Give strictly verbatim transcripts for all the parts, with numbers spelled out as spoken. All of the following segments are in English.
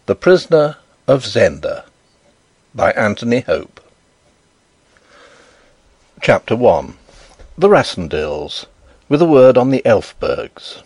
The Prisoner of Zenda by Anthony Hope. Chapter one. The Rassendylls, with a word on the Elphbergs.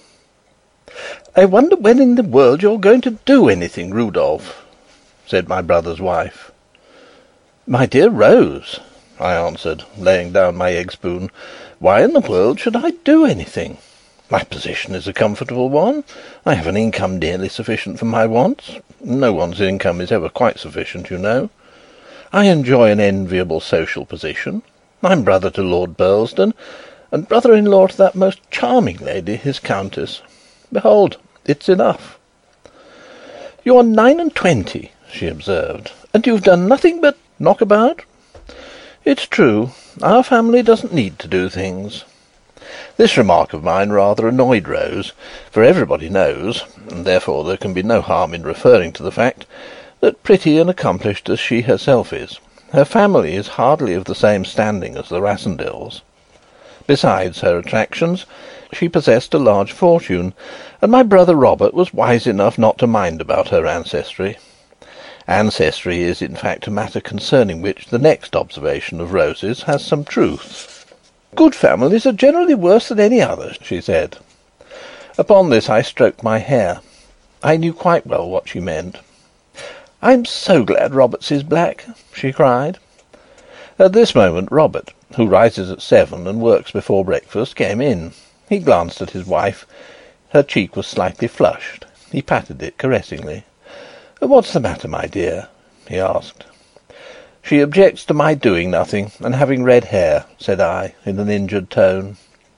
"I wonder when in the world you're going to do anything, Rudolf," said my brother's wife. "My dear Rose," I answered, laying down my egg spoon, "why in the world should I do anything? My position is a comfortable one. I have an income nearly sufficient for my wants. No one's income is ever quite sufficient, you know. I enjoy an enviable social position. I'm brother to Lord Burlesdon, and brother-in-law to that most charming lady, his Countess. Behold, it's enough." "You're nine and twenty," she observed, "and you've done nothing but knock about." "It's true. Our family doesn't need to do things." This remark of mine rather annoyed Rose, for everybody knows, and therefore there can be no harm in referring to the fact, that pretty and accomplished as she herself is, her family is hardly of the same standing as the Rassendylls. Besides her attractions, she possessed a large fortune, and my brother Robert was wise enough not to mind about her ancestry. Ancestry is, in fact, a matter concerning which the next observation of Rose's has some truth. "Good families are generally worse than any other," she said. Upon this I stroked my hair. I knew quite well what she meant. "I'm so glad Robert's is black," she cried. At this moment Robert, who rises at seven and works before breakfast, came in. He glanced at his wife. Her cheek was slightly flushed. He patted it caressingly. "What's the matter, my dear?" he asked. "She objects to my doing nothing and having red hair," said I, in an injured tone.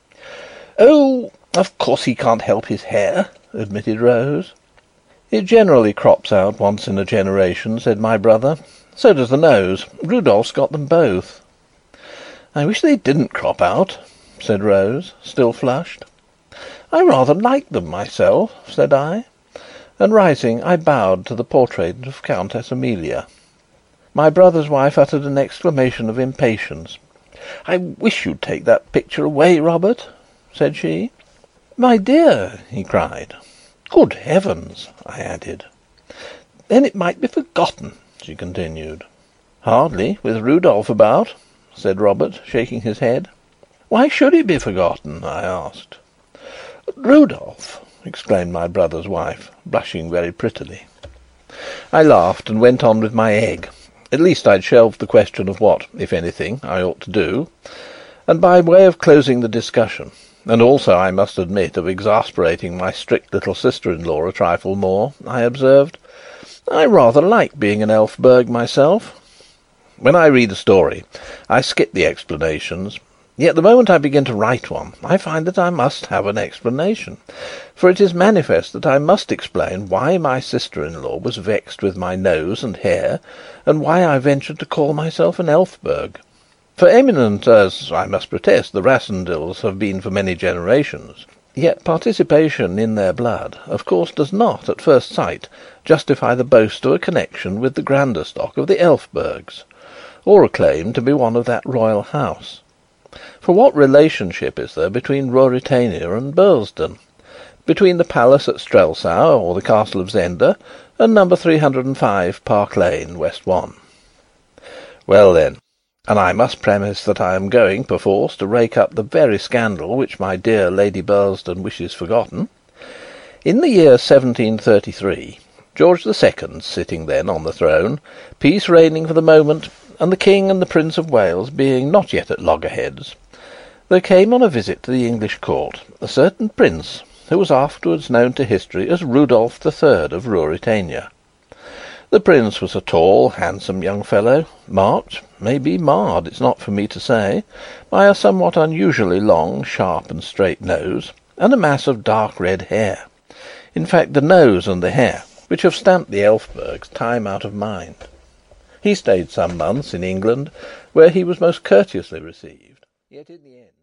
"Oh, of course he can't help his hair," admitted Rose. "It generally crops out once in a generation," said my brother. "So does the nose. Rudolf's got them both." "I wish they didn't crop out," said Rose, still flushed. "I rather like them myself," said I, and rising, I bowed to the portrait of Countess Amelia. My brother's wife uttered an exclamation of impatience. "I wish you'd take that picture away, Robert," said she. "My dear!" he cried. "Good heavens!" I added. "Then it might be forgotten," she continued. "Hardly, with Rudolf about," said Robert, shaking his head. "Why should it be forgotten?" I asked. "Rudolf!" exclaimed my brother's wife, blushing very prettily. I laughed and went on with my egg. At least I'd shelved the question of what, if anything, I ought to do. And by way of closing the discussion, and also, I must admit, of exasperating my strict little sister-in-law a trifle more, I observed, "I rather like being an Elphberg myself. When I read a story, I skip the explanations. Yet the moment I begin to write one, I find that I must have an explanation. For it is manifest that I must explain why my sister-in-law was vexed with my nose and hair, and why I ventured to call myself an Elphberg. For eminent as, I must protest, the Rassendylls have been for many generations, yet participation in their blood, of course, does not, at first sight, justify the boast of a connection with the grander stock of the Elphbergs, or a claim to be one of that royal house. For what relationship is there between Ruritania and Burlesdon, between the palace at Strelsau, or the castle of Zenda, and number three hundred and five, Park Lane, West one? Well, then, and I must premise that I am going, perforce, to rake up the very scandal which my dear Lady Burlesdon wishes forgotten. In the year seventeen thirty-three, George the Second sitting then on the throne, peace reigning for the moment, and the King and the Prince of Wales being not yet at loggerheads, there came on a visit to the English court a certain prince who was afterwards known to history as Rudolf the Third of Ruritania. The prince was a tall, handsome young fellow, marked, maybe marred, it's not for me to say, by a somewhat unusually long, sharp and straight nose, and a mass of dark red hair. In fact, the nose and the hair, which have stamped the Elphbergs time out of mind. He stayed some months in England, where he was most courteously received, yet in the end